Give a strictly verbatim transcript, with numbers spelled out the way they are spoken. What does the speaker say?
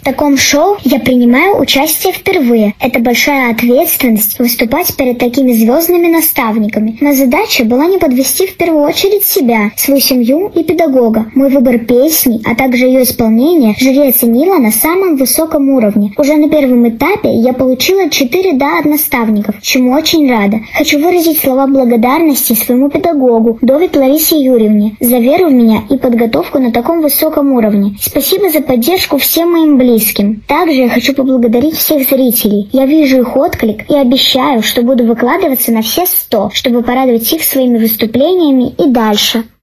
В таком шоу я принимаю участие впервые. Это большая ответственность выступать перед такими звездными наставниками. Но задача была не подвести в первую очередь себя, свою семью и педагога. Мой выбор песни, а также ее исполнение, жюри оценило на самом высоком уровне. Уже на первом этапе я получила четыре «да» от наставников, чему очень рада. Хочу выразить слова благодарности своему педагогу, Довик Ларисе Юрьевне, за веру в меня и подготовку на таком высоком уровне. Спасибо за поддержку всем моим близким. Также я хочу поблагодарить всех зрителей. Я вижу их отклик и обещаю, что буду выкладываться на все сто, чтобы порадовать их своими выступлениями и дальше.